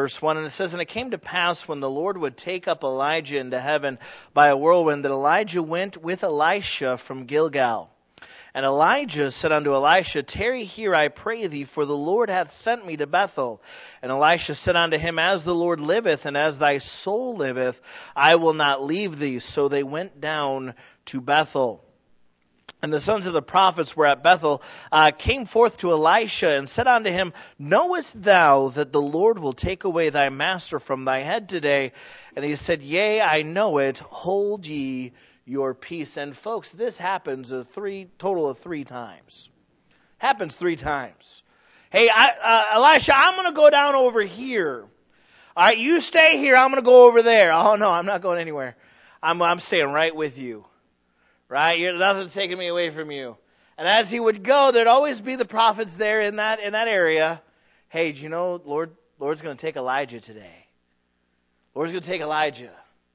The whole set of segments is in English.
verse 1, and it says, "And it came to pass when the Lord would take up Elijah into heaven by a whirlwind, that Elijah went with Elisha from Gilgal. And Elijah said unto Elisha, Tarry here, I pray thee, for the Lord hath sent me to Bethel. And Elisha said unto him, As the Lord liveth, and as thy soul liveth, I will not leave thee. So they went down to Bethel. And the sons of the prophets were at Bethel, came forth to Elisha, and said unto him, Knowest thou that the Lord will take away thy master from thy head today? And he said, Yea, I know it. Hold ye your peace. And folks, this happens total of three times. Happens three times. Hey, Elisha, I'm going to go down over here. All right, you stay here. I'm going to go over there. Oh no, I'm not going anywhere. I'm staying right with you. Right? Nothing's taking me away from you. And as he would go, there'd always be the prophets there in that area. Hey, do you know Lord's going to take Elijah today? Lord's going to take Elijah.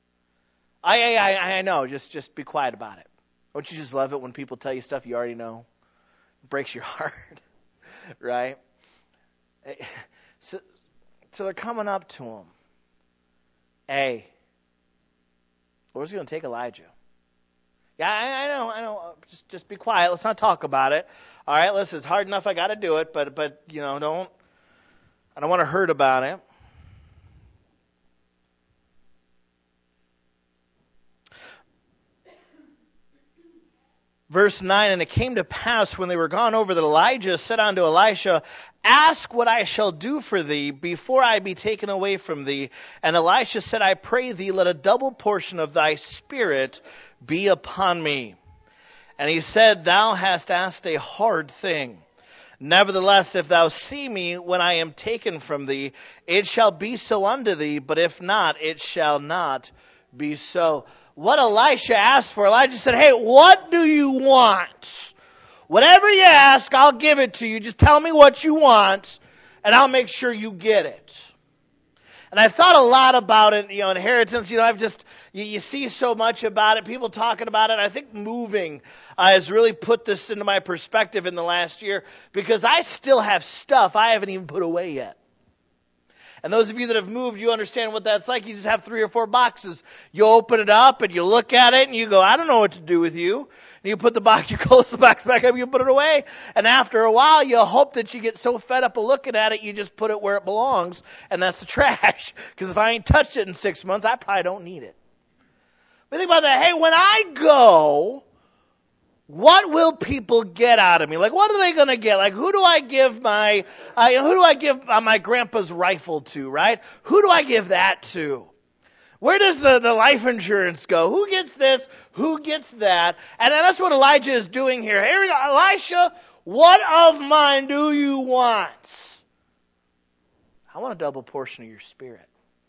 I know. Just be quiet about it. Don't you just love it when people tell you stuff you already know? It breaks your heart. Right? So they're coming up to him. Hey, Lord's going to take Elijah. Yeah, I know. Just be quiet. Let's not talk about it. All right, listen, it's hard enough I got to do it, but I don't want to hurt about it. Verse 9, And it came to pass when they were gone over that Elijah said unto Elisha, Ask what I shall do for thee before I be taken away from thee. And Elisha said, I pray thee, let a double portion of thy spirit be upon me. And he said, Thou hast asked a hard thing. Nevertheless, if thou see me when I am taken from thee, it shall be so unto thee, but if not, it shall not be so. What Elisha asked for, Elijah said, Hey, what do you want? Whatever you ask, I'll give it to you. Just tell me what you want, and I'll make sure you get it. And I've thought a lot about it, inheritance. You see so much about it, people talking about it. I think moving has really put this into my perspective in the last year, because I still have stuff I haven't even put away yet. And those of you that have moved, you understand what that's like. You just have 3 or 4 boxes. You open it up and you look at it and you go, I don't know what to do with you. And you put the box, you close the box back up, you put it away. And after a while, you hope that you get so fed up of looking at it, you just put it where it belongs. And that's the trash. Because if I ain't touched it in 6 months, I probably don't need it. But think about that. Hey, when I go, what will people get out of me? Like, what are they going to get? Like, who do I give my grandpa's rifle to, right? Who do I give that to? Where does the life insurance go? Who gets this? Who gets that? And that's what Elijah is doing here. Here we go. Elisha, what of mine do you want? I want a double portion of your spirit.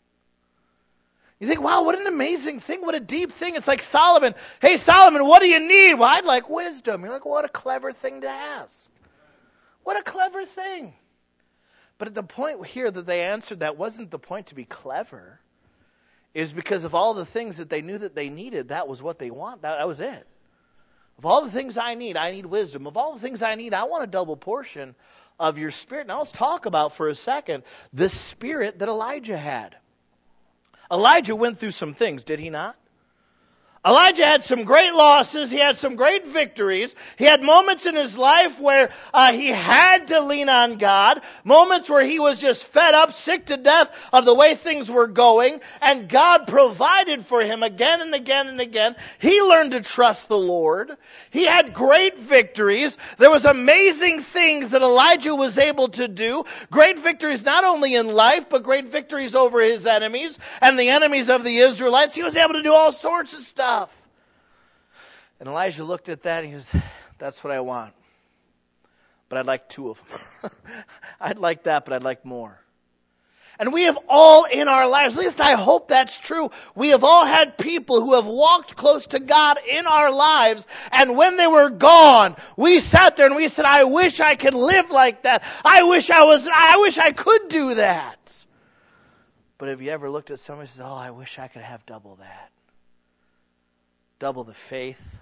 You think, wow, what an amazing thing. What a deep thing. It's like Solomon. Hey, Solomon, what do you need? Well, I'd like wisdom. You're like, what a clever thing to ask. What a clever thing. But at the point here that they answered that wasn't the point to be clever. Is because of all the things that they knew that they needed, that was what they want. That was it. Of all the things I need wisdom. Of all the things I need, I want a double portion of your spirit. Now let's talk about for a second the spirit that Elijah had. Elijah went through some things, did he not? Elijah had some great losses. He had some great victories. He had moments in his life where he had to lean on God. Moments where he was just fed up, sick to death of the way things were going. And God provided for him again and again and again. He learned to trust the Lord. He had great victories. There was amazing things that Elijah was able to do. Great victories not only in life, but great victories over his enemies and the enemies of the Israelites. He was able to do all sorts of stuff. And Elijah looked at that and he goes, that's what I want. But I'd like 2 of them. I'd like that, but I'd like more. And we have all in our lives, at least I hope that's true, we have all had people who have walked close to God in our lives, and when they were gone, we sat there and we said, I wish I could live like that. I wish I could do that. But have you ever looked at somebody and said, I wish I could have double that? Double the faith,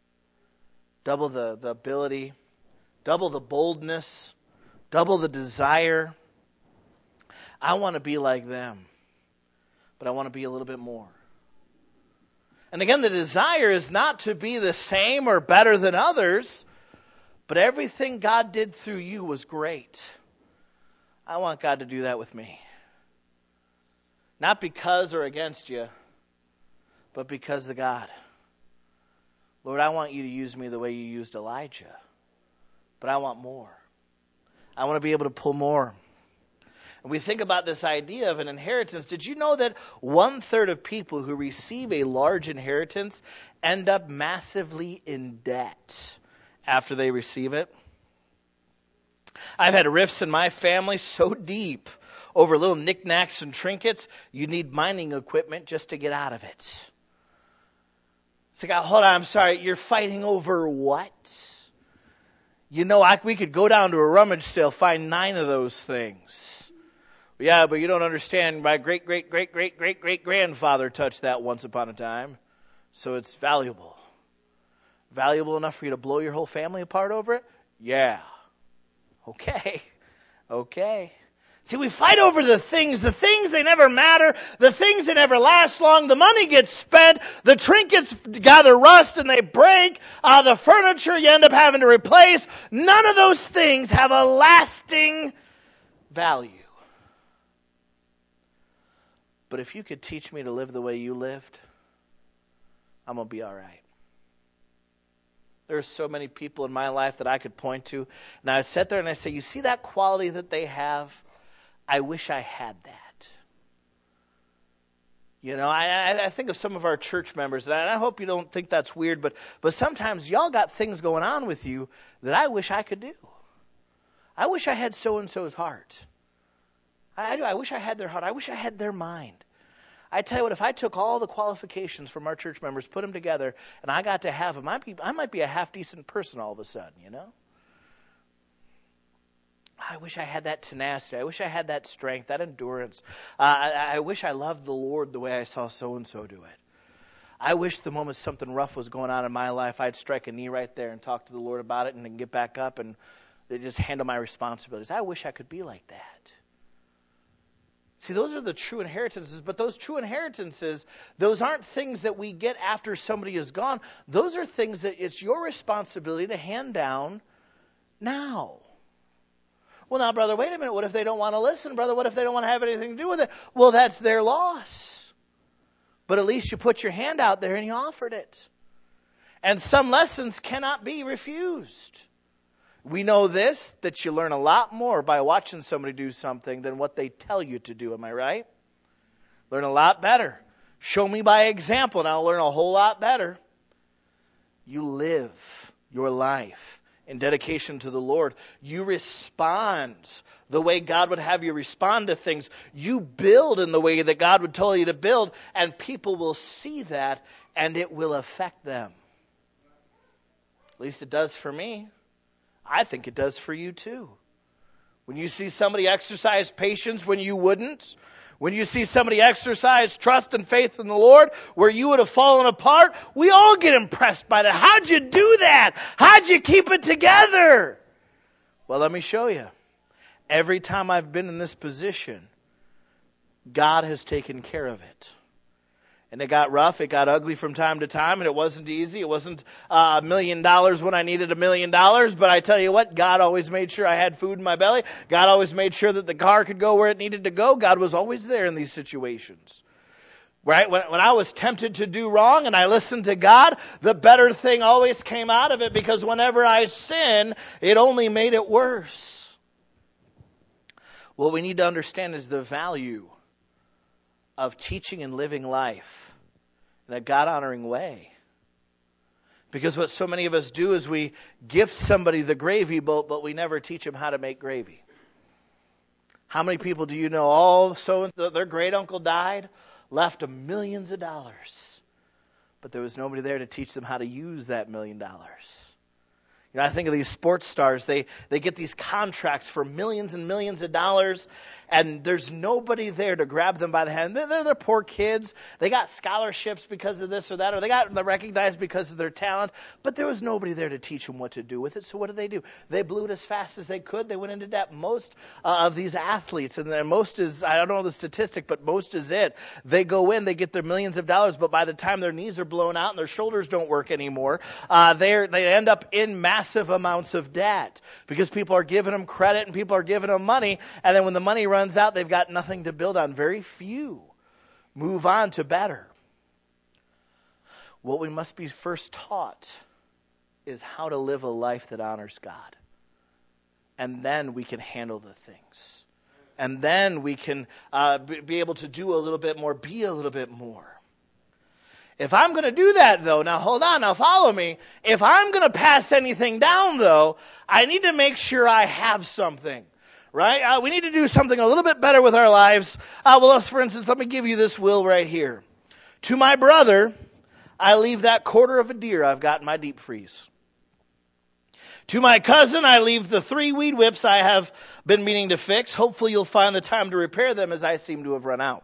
double the ability, double the boldness, double the desire. I want to be like them, but I want to be a little bit more. And again, the desire is not to be the same or better than others, but everything God did through you was great. I want God to do that with me. Not because or against you, but because of God. Lord, I want you to use me the way you used Elijah, but I want more. I want to be able to pull more. And we think about this idea of an inheritance. Did you know that 1/3 of people who receive a large inheritance end up massively in debt after they receive it? I've had rifts in my family so deep over little knickknacks and trinkets, you need mining equipment just to get out of it. It's like, hold on, I'm sorry, you're fighting over what? You know, we could go down to a rummage sale, find 9 of those things. Yeah, but you don't understand. My great-great-great-great-great-grandfather touched that once upon a time. So it's valuable. Valuable enough for you to blow your whole family apart over it? Yeah. Okay. See, we fight over the things. The things, they never matter. The things, they never last long. The money gets spent. The trinkets gather rust and they break. The furniture you end up having to replace. None of those things have a lasting value. But if you could teach me to live the way you lived, I'm going to be all right. There are so many people in my life that I could point to. And I sit there and I say, you see that quality that they have? I wish I had that. You know, I think of some of our church members, and I hope you don't think that's weird, but sometimes y'all got things going on with you that I wish I could do. I wish I had so-and-so's heart. I wish I had their heart. I wish I had their mind. I tell you what, if I took all the qualifications from our church members, put them together, and I got to have them, I might be a half-decent person all of a sudden, you know? I wish I had that tenacity. I wish I had that strength, that endurance. I wish I loved the Lord the way I saw so-and-so do it. I wish the moment something rough was going on in my life, I'd strike a knee right there and talk to the Lord about it and then get back up and just handle my responsibilities. I wish I could be like that. See, those are the true inheritances, but those true inheritances, those aren't things that we get after somebody is gone. Those are things that it's your responsibility to hand down now. Well, now, brother, wait a minute. What if they don't want to listen? Brother, what if they don't want to have anything to do with it? Well, that's their loss. But at least you put your hand out there and you offered it. And some lessons cannot be refused. We know this, that you learn a lot more by watching somebody do something than what they tell you to do. Am I right? Learn a lot better. Show me by example and I'll learn a whole lot better. You live your life in dedication to the Lord. You respond the way God would have you respond to things. You build in the way that God would tell you to build, and people will see that and it will affect them. At least it does for me. I think it does for you too. When you see somebody exercise patience when you wouldn't, when you see somebody exercise trust and faith in the Lord where you would have fallen apart, we all get impressed by that. How'd you do that? How'd you keep it together? Well, let me show you. Every time I've been in this position, God has taken care of it. And it got rough, it got ugly from time to time, and it wasn't easy. It wasn't $1 million when I needed $1 million, but I tell you what, God always made sure I had food in my belly. God always made sure that the car could go where it needed to go. God was always there in these situations. Right? When I was tempted to do wrong and I listened to God, the better thing always came out of it, because whenever I sin, it only made it worse. What we need to understand is the value of teaching and living life in a God-honoring way. Because what so many of us do is we gift somebody the gravy boat, but we never teach them how to make gravy. How many people do you know, their great uncle died, left them millions of dollars, but there was nobody there to teach them how to use that $1 million. You know, I think of these sports stars, they get these contracts for millions and millions of dollars, and there's nobody there to grab them by the hand. They're poor kids. They got scholarships because of this or that, or they got recognized because of their talent, but there was nobody there to teach them what to do with it. So what do? They blew it as fast as they could. They went into debt. Most of these athletes, and most is, I don't know the statistic, but most is it. They go in, they get their millions of dollars, but by the time their knees are blown out and their shoulders don't work anymore, they end up in massive amounts of debt because people are giving them credit and people are giving them money, and then when the money runs out, they've got nothing to build on. Very few move on to better. What we must be first taught is how to live a life that honors God. And then we can handle the things. And then we can be able to do a little bit more, be a little bit more. If I'm going to do that, though, now hold on, now follow me. If I'm going to pass anything down, though, I need to make sure I have something, right? We need to do something a little bit better with our lives. For instance, let me give you this will right here. To my brother, I leave that quarter of a deer I've got in my deep freeze. To my cousin, I leave the 3 weed whips I have been meaning to fix. Hopefully you'll find the time to repair them as I seem to have run out.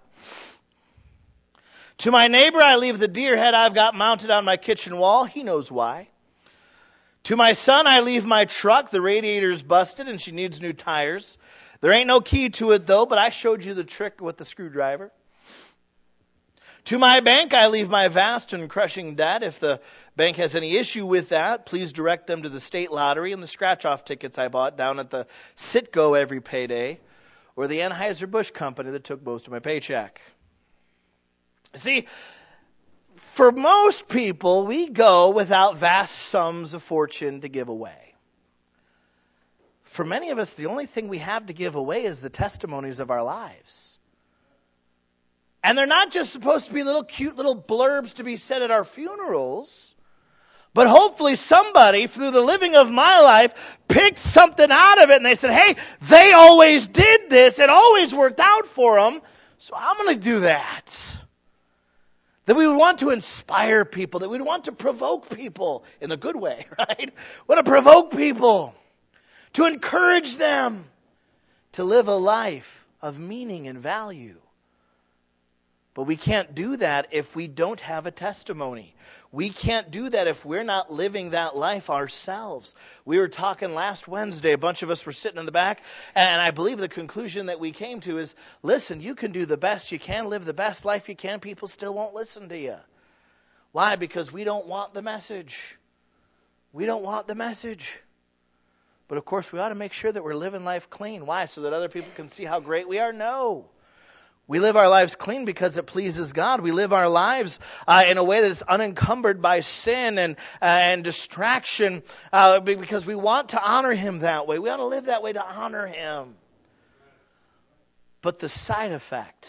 To my neighbor, I leave the deer head I've got mounted on my kitchen wall. He knows why. To my son, I leave my truck. The radiator's busted and she needs new tires. There ain't no key to it, though, but I showed you the trick with the screwdriver. To my bank, I leave my vast and crushing debt. If the bank has any issue with that, please direct them to the state lottery and the scratch-off tickets I bought down at the Citgo every payday, or the Anheuser-Busch company that took most of my paycheck. See, for most people, we go without vast sums of fortune to give away. For many of us, the only thing we have to give away is the testimonies of our lives. And they're not just supposed to be little cute little blurbs to be said at our funerals, but hopefully somebody, through the living of my life, picked something out of it and they said, hey, they always did this. It always worked out for them, so I'm going to do that. That we would want to inspire people, that we'd want to provoke people in a good way, right? We want to provoke people, to encourage them to live a life of meaning and value. But we can't do that if we don't have a testimony. We can't do that if we're not living that life ourselves. We were talking last Wednesday, a bunch of us were sitting in the back, and I believe the conclusion that we came to is, listen, you can do the best you can, live the best life you can, people still won't listen to you. Why? Because we don't want the message. We don't want the message. But of course, we ought to make sure that we're living life clean. Why? So that other people can see how great we are? No. We live our lives clean because it pleases God. We live our lives in a way that's unencumbered by sin and distraction because we want to honor Him that way. We ought to live that way to honor Him. But the side effect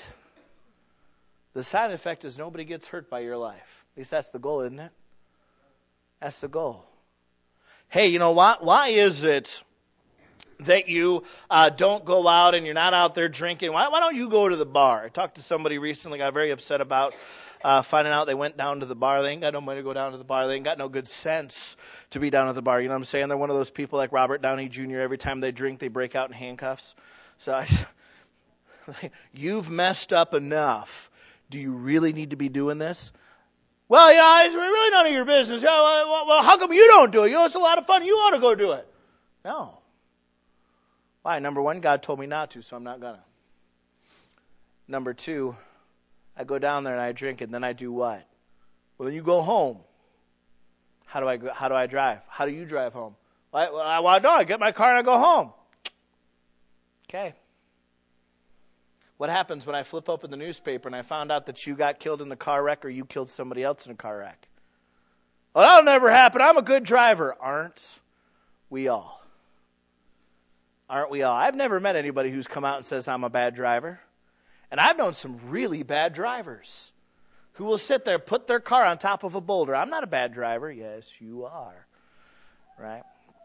is nobody gets hurt by your life. At least that's the goal, isn't it? That's the goal. Hey, you know what? Why is it that you don't go out and you're not out there drinking? Why don't you go to the bar? I talked to somebody recently, got very upset about finding out they went down to the bar. They ain't got no money to go down to the bar. They ain't got no good sense to be down at the bar. You know what I'm saying? They're one of those people like Robert Downey Jr. Every time they drink, they break out in handcuffs. So you've messed up enough. Do you really need to be doing this? Well, it's really none of your business. Well, how come you don't do it? It's a lot of fun. You ought to go do it. No. Why? Number one, God told me not to, so I'm not gonna. Number two, I go down there and I drink, and then I do what? Well, then you go home. How do I drive? How do you drive home? I get my car and I go home. Okay. What happens when I flip open the newspaper and I found out that you got killed in a car wreck or you killed somebody else in a car wreck? Well, that'll never happen. I'm a good driver. Aren't we all? Aren't we all? I've never met anybody who's come out and says I'm a bad driver. And I've known some really bad drivers who will sit there, put their car on top of a boulder. I'm not a bad driver. Yes, you are. Right?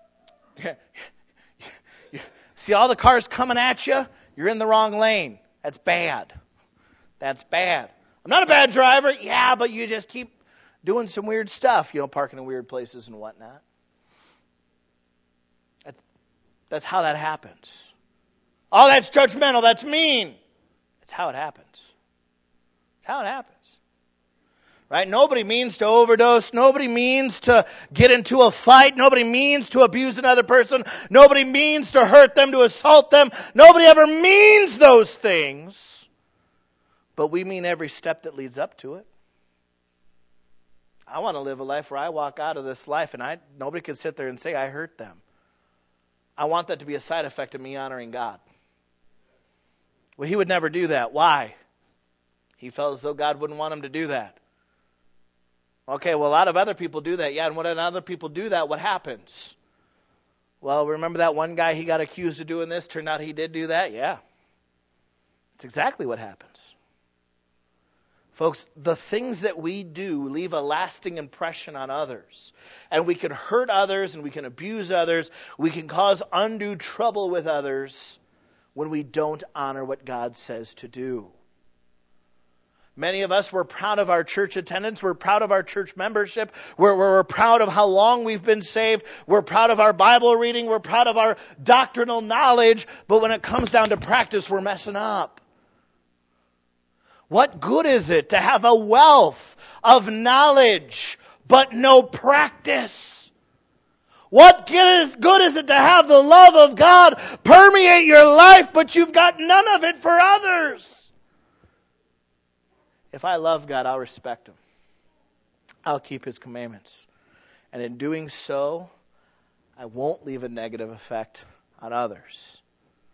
See all the cars coming at you? You're in the wrong lane. That's bad. That's bad. I'm not a bad driver. Yeah, but you just keep doing some weird stuff, parking in weird places and whatnot. That's how that happens. Oh, that's judgmental. That's mean. It's how it happens. It's how it happens. Right? Nobody means to overdose. Nobody means to get into a fight. Nobody means to abuse another person. Nobody means to hurt them, to assault them. Nobody ever means those things. But we mean every step that leads up to it. I want to live a life where I walk out of this life and nobody can sit there and say I hurt them. I want that to be a side effect of me honoring God. Well, he would never do that. Why? He felt as though God wouldn't want him to do that. Okay, well, a lot of other people do that. Yeah, and when other people do that, what happens? Well, remember that one guy, he got accused of doing this, turned out he did do that? Yeah. That's exactly what happens. Folks, the things that we do leave a lasting impression on others. And we can hurt others and we can abuse others. We can cause undue trouble with others when we don't honor what God says to do. Many of us, we're proud of our church attendance. We're proud of our church membership. We're proud of how long we've been saved. We're proud of our Bible reading. We're proud of our doctrinal knowledge. But when it comes down to practice, we're messing up. What good is it to have a wealth of knowledge but no practice? What good is it to have the love of God permeate your life but you've got none of it for others? If I love God, I'll respect Him. I'll keep His commandments. And in doing so, I won't leave a negative effect on others.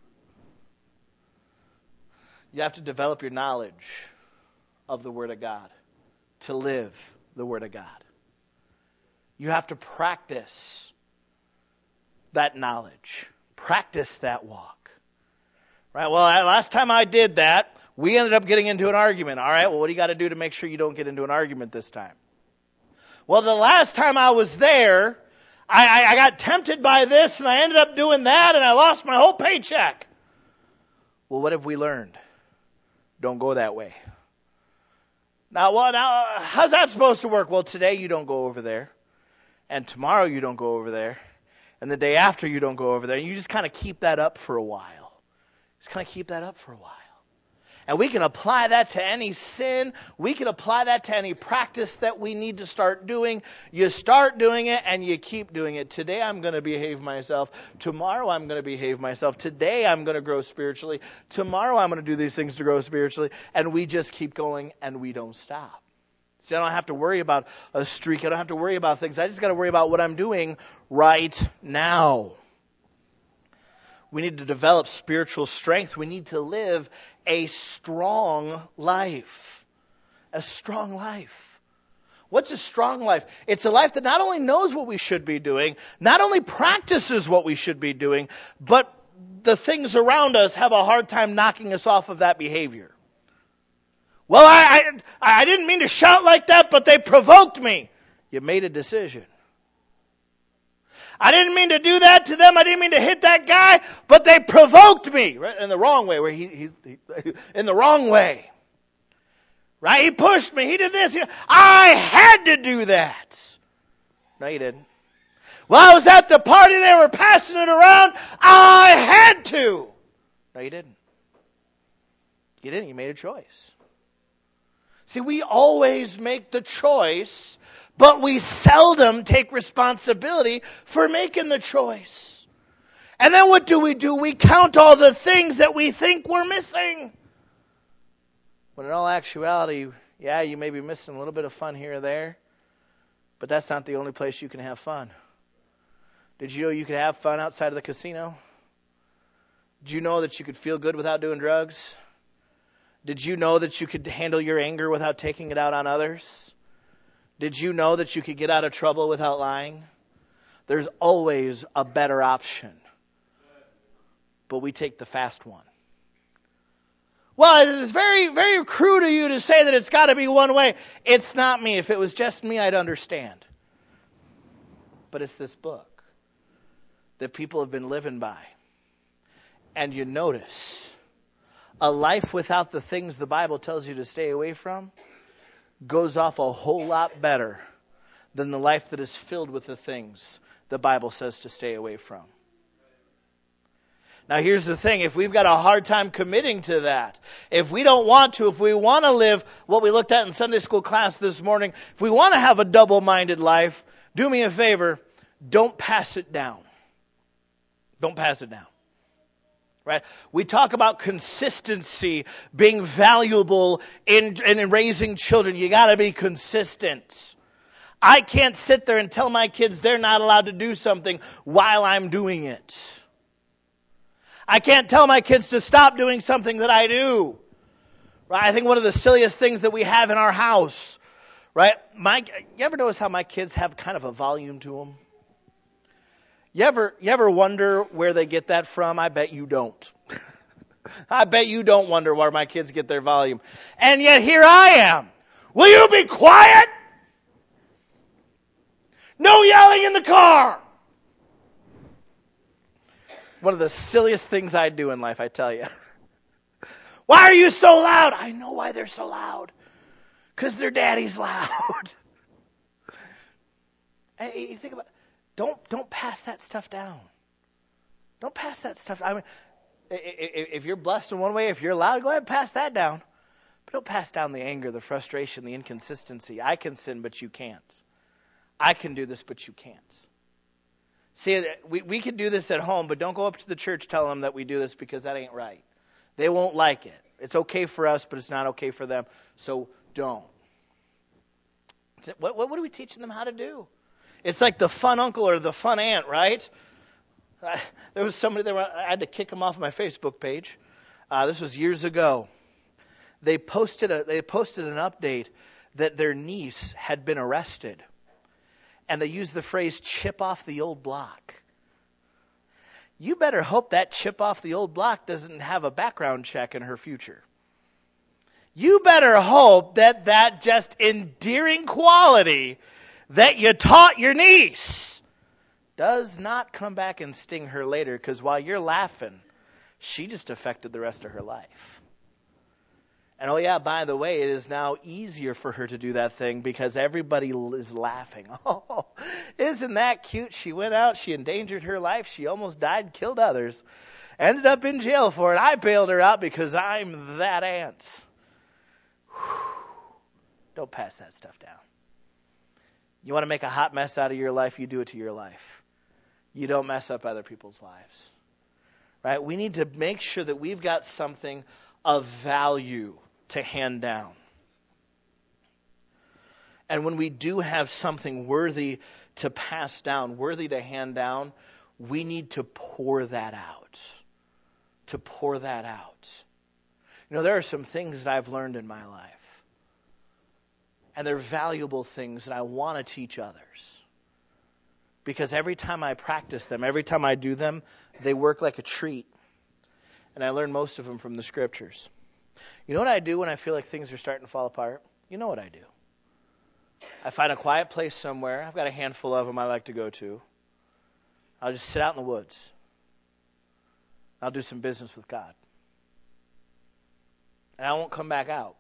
You have to develop your knowledge of the Word of God to live the Word of God. You have to practice that knowledge. Practice that walk. Right? Well, last time I did that, we ended up getting into an argument. All right, well, what do you got to do to make sure you don't get into an argument this time? Well, the last time I was there, I got tempted by this, and I ended up doing that, and I lost my whole paycheck. Well, what have we learned? Don't go that way. Now, how's that supposed to work? Well, today you don't go over there, and tomorrow you don't go over there, and the day after you don't go over there. And you just kind of keep that up for a while. Just kind of keep that up for a while. And we can apply that to any sin. We can apply that to any practice that we need to start doing. You start doing it and you keep doing it. Today I'm going to behave myself. Tomorrow I'm going to behave myself. Today I'm going to grow spiritually. Tomorrow I'm going to do these things to grow spiritually. And we just keep going and we don't stop. See, I don't have to worry about a streak. I don't have to worry about things. I just got to worry about what I'm doing right now. We need to develop spiritual strength. We need to live a strong life. A strong life. What's a strong life? It's a life that not only knows what we should be doing, not only practices what we should be doing, but the things around us have a hard time knocking us off of that behavior. Well, I didn't mean to shout like that, but they provoked me. You made a decision. I didn't mean to do that to them. I didn't mean to hit that guy, but they provoked me. Right? In the wrong way, where he in the wrong way. Right? He pushed me. He did this. I had to do that. No, you didn't. Well, I was at the party. They were passing it around. I had to. No, you didn't. You didn't. You made a choice. See, we always make the choice, but we seldom take responsibility for making the choice. And then what do? We count all the things that we think we're missing. When in all actuality, yeah, you may be missing a little bit of fun here or there, but that's not the only place you can have fun. Did you know you could have fun outside of the casino? Did you know that you could feel good without doing drugs? Did you know that you could handle your anger without taking it out on others? Did you know that you could get out of trouble without lying? There's always a better option. But we take the fast one. Well, it's very, very crude of you to say that it's got to be one way. It's not me. If it was just me, I'd understand. But it's this book that people have been living by. And you notice, a life without the things the Bible tells you to stay away from goes off a whole lot better than the life that is filled with the things the Bible says to stay away from. Now here's the thing, if we've got a hard time committing to that, if we don't want to, if we want to live what we looked at in Sunday school class this morning, if we want to have a double-minded life, do me a favor, don't pass it down. Don't pass it down. Right? We talk about consistency being valuable in raising children. You got to be consistent. I can't sit there and tell my kids they're not allowed to do something while I'm doing it. I can't tell my kids to stop doing something that I do. Right? I think one of the silliest things that we have in our house, right? You ever notice how my kids have kind of a volume to them? You ever wonder where they get that from? I bet you don't. I bet you don't wonder where my kids get their volume. And yet here I am. Will you be quiet? No yelling in the car. One of the silliest things I do in life, I tell you. Why are you so loud? I know why they're so loud. Because their daddy's loud. And you think about it. Don't pass that stuff down. Don't pass that stuff. I mean, if you're blessed in one way, if you're loud, go ahead and pass that down. But don't pass down the anger, the frustration, the inconsistency. I can sin, but you can't. I can do this, but you can't. See, we can do this at home, but don't go up to the church telling them that we do this because that ain't right. They won't like it. It's okay for us, but it's not okay for them. So don't. What are we teaching them how to do? It's like the fun uncle or the fun aunt, right? There was somebody there, I had to kick them off my Facebook page. This was years ago. They posted an update that their niece had been arrested. And they used the phrase, chip off the old block. You better hope that chip off the old block doesn't have a background check in her future. You better hope that just endearing quality that you taught your niece does not come back and sting her later, because while you're laughing, she just affected the rest of her life. And oh yeah, by the way, it is now easier for her to do that thing because everybody is laughing. Oh, isn't that cute? She went out, she endangered her life, she almost died, killed others, ended up in jail for it. I bailed her out because I'm that aunt. Don't pass that stuff down. You want to make a hot mess out of your life, you do it to your life. You don't mess up other people's lives. Right? We need to make sure that we've got something of value to hand down. And when we do have something worthy to pass down, worthy to hand down, we need to pour that out. To pour that out. You know, there are some things that I've learned in my life. And they're valuable things that I want to teach others. Because every time I practice them, every time I do them, they work like a treat. And I learn most of them from the scriptures. You know what I do when I feel like things are starting to fall apart? You know what I do. I find a quiet place somewhere. I've got a handful of them I like to go to. I'll just sit out in the woods. I'll do some business with God. And I won't come back out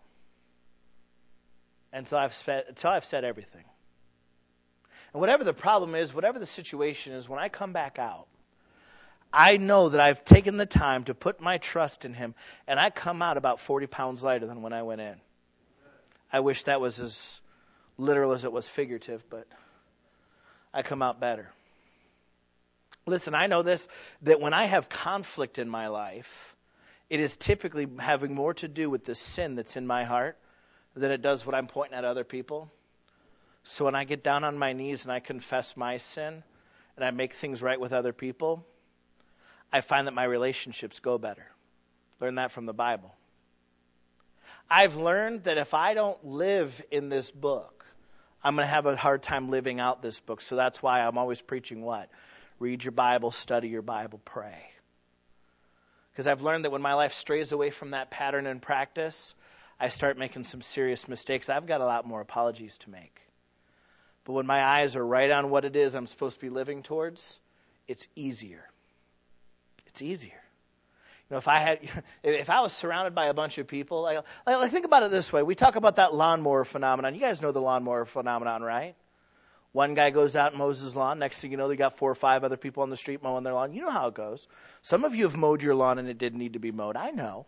until I've said everything. And whatever the problem is, whatever the situation is, when I come back out, I know that I've taken the time to put my trust in Him, and I come out about 40 pounds lighter than when I went in. I wish that was as literal as it was figurative, but I come out better. Listen, I know this, that when I have conflict in my life, it is typically having more to do with the sin that's in my heart than it does what I'm pointing at other people. So when I get down on my knees and I confess my sin and I make things right with other people, I find that my relationships go better. Learn that from the Bible. I've learned that if I don't live in this book, I'm going to have a hard time living out this book. So that's why I'm always preaching what? Read your Bible, study your Bible, pray. Because I've learned that when my life strays away from that pattern and practice, I start making some serious mistakes. I've got a lot more apologies to make. But when my eyes are right on what it is I'm supposed to be living towards, it's easier. It's easier. You know, if I was surrounded by a bunch of people, like think about it this way. We talk about that lawnmower phenomenon. You guys know the lawnmower phenomenon, right? One guy goes out and mows his lawn. Next thing you know, they got 4 or 5 other people on the street mowing their lawn. You know how it goes. Some of you have mowed your lawn and it didn't need to be mowed. I know.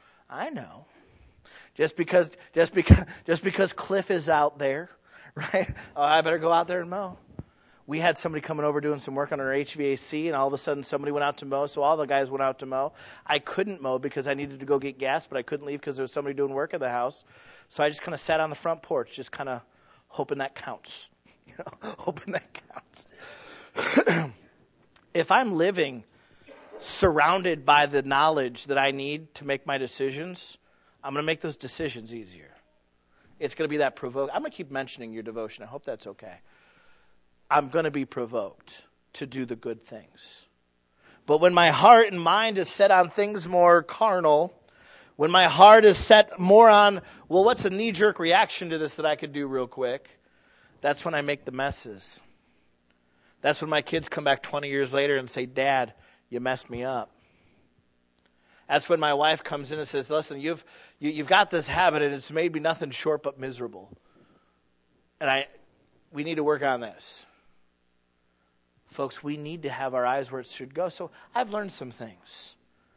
Just because Cliff is out there, right? Oh, I better go out there and mow. We had somebody coming over doing some work on our HVAC, and all of a sudden somebody went out to mow, so all the guys went out to mow. I couldn't mow because I needed to go get gas, but I couldn't leave because there was somebody doing work in the house. So I just kind of sat on the front porch, just kind of hoping that counts. Hoping that counts. If I'm living surrounded by the knowledge that I need to make my decisions, I'm going to make those decisions easier. It's going to be that provoke. I'm going to keep mentioning your devotion. I hope that's okay. I'm going to be provoked to do the good things. But when my heart and mind is set on things more carnal, when my heart is set more on, well, what's a knee-jerk reaction to this that I could do real quick? That's when I make the messes. That's when my kids come back 20 years later and say, Dad, you messed me up. That's when my wife comes in and says, listen, you've got this habit and it's made me nothing short but miserable. And we need to work on this. Folks, we need to have our eyes where it should go. So I've learned some things.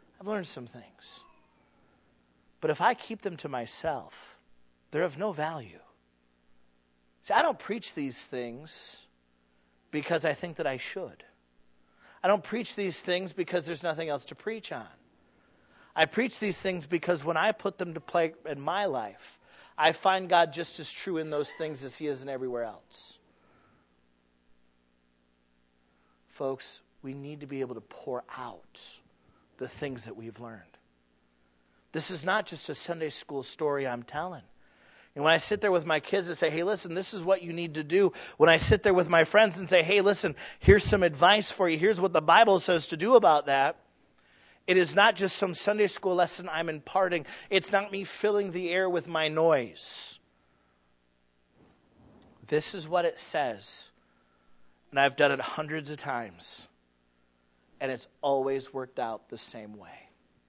But if I keep them to myself, they're of no value. See, I don't preach these things because I think that I should. I don't preach these things because there's nothing else to preach on. I preach these things because when I put them to play in my life, I find God just as true in those things as He is in everywhere else. Folks, we need to be able to pour out the things that we've learned. This is not just a Sunday school story I'm telling. And when I sit there with my kids and say, hey, listen, this is what you need to do. When I sit there with my friends and say, hey, listen, here's some advice for you. Here's what the Bible says to do about that. It is not just some Sunday school lesson I'm imparting. It's not me filling the air with my noise. This is what it says. And I've done it hundreds of times. And it's always worked out the same way.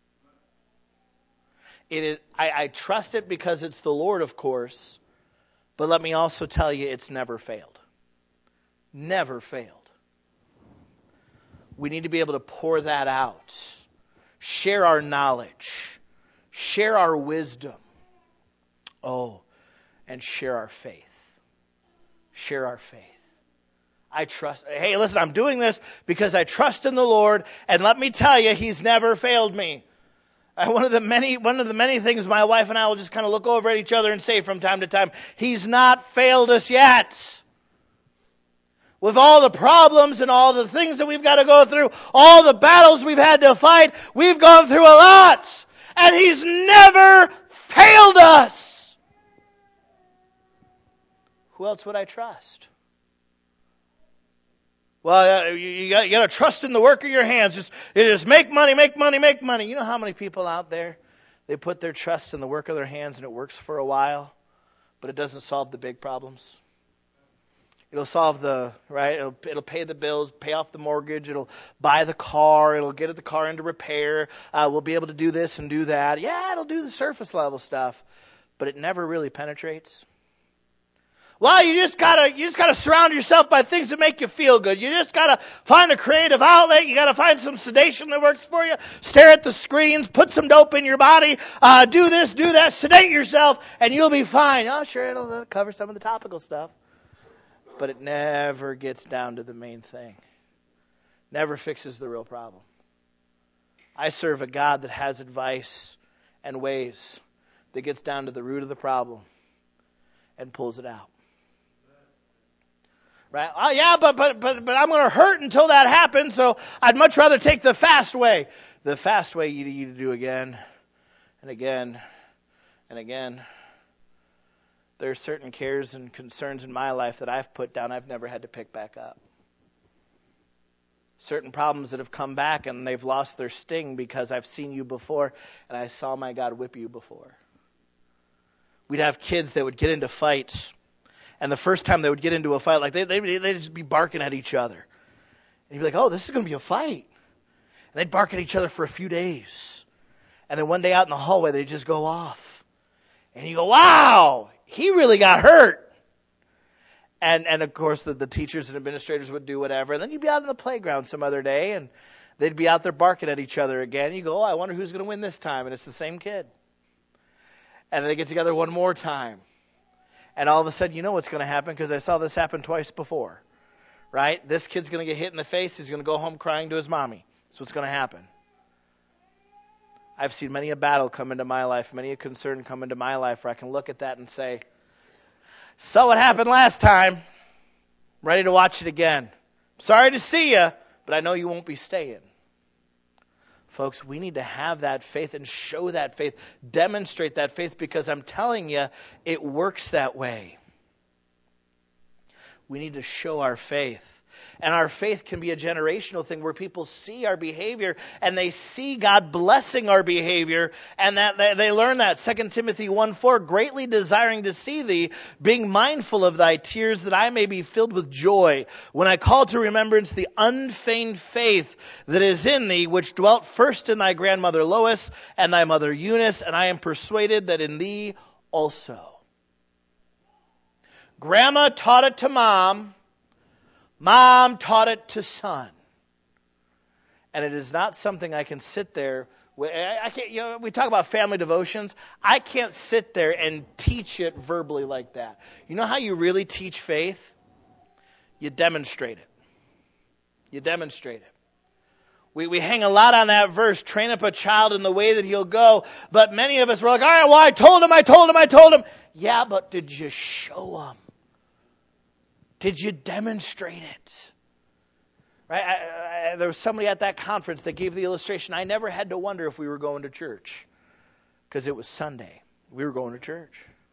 It is. I trust it because it's the Lord, of course. But let me also tell you, it's never failed. Never failed. We need to be able to pour that out. Share our knowledge. Share our wisdom. Oh, and share our faith. Share our faith. I trust. Hey, listen, I'm doing this because I trust in the Lord. And let me tell you, He's never failed me. One of the many things my wife and I will just kind of look over at each other and say from time to time, He's not failed us yet. With all the problems and all the things that we've got to go through, all the battles we've had to fight, we've gone through a lot. And He's never failed us. Who else would I trust? Well, you got to trust in the work of your hands. Just make money, make money, make money. You know how many people out there, they put their trust in the work of their hands and it works for a while, but it doesn't solve the big problems. It'll solve it'll pay the bills, pay off the mortgage, it'll buy the car, it'll get the car into repair, we'll be able to do this and do that. Yeah, it'll do the surface level stuff, but it never really penetrates. Well, you just gotta surround yourself by things that make you feel good. You just gotta find a creative outlet. You gotta find some sedation that works for you. Stare at the screens, put some dope in your body, do this, do that, sedate yourself, and you'll be fine. Oh, sure, it'll cover some of the topical stuff. But it never gets down to the main thing. Never fixes the real problem. I serve a God that has advice and ways that gets down to the root of the problem and pulls it out. Right? Oh yeah, but I'm going to hurt until that happens, so I'd much rather take the fast way. The fast way you need to do again and again and again. There are certain cares and concerns in my life that I've put down I've never had to pick back up. Certain problems that have come back and they've lost their sting because I've seen you before and I saw my God whip you before. We'd have kids that would get into fights. And the first time they would get into a fight, like they'd just be barking at each other. And you'd be like, oh, this is going to be a fight. And they'd bark at each other for a few days. And then one day out in the hallway, they'd just go off. And you go, wow, he really got hurt. And of course, the teachers and administrators would do whatever. And then you'd be out on the playground some other day, and they'd be out there barking at each other again. You go, oh, I wonder who's going to win this time. And it's the same kid. And then they get together one more time. And all of a sudden, you know what's going to happen because I saw this happen twice before. Right? This kid's going to get hit in the face. He's going to go home crying to his mommy. That's what's going to happen. I've seen many a battle come into my life, many a concern come into my life where I can look at that and say, saw what happened last time. I'm ready to watch it again. Sorry to see you, but I know you won't be staying. Folks, we need to have that faith and show that faith, demonstrate that faith, because I'm telling you, it works that way. We need to show our faith. And our faith can be a generational thing where people see our behavior and they see God blessing our behavior, and that they learn that. 2 Timothy 1:4, greatly desiring to see thee, being mindful of thy tears, that I may be filled with joy when I call to remembrance the unfeigned faith that is in thee, which dwelt first in thy grandmother Lois and thy mother Eunice, and I am persuaded that in thee also. Grandma taught it to Mom. Mom taught it to son. And it is not something I can sit there. I can't, we talk about family devotions. I can't sit there and teach it verbally like that. You know how you really teach faith? You demonstrate it. You demonstrate it. We hang a lot on that verse, train up a child in the way that he'll go. But many of us were like, all right, well, I told him. Yeah, but did you show him? Did you demonstrate it? Right? There was somebody at that conference that gave the illustration. I never had to wonder if we were going to church because it was Sunday. We were going to church.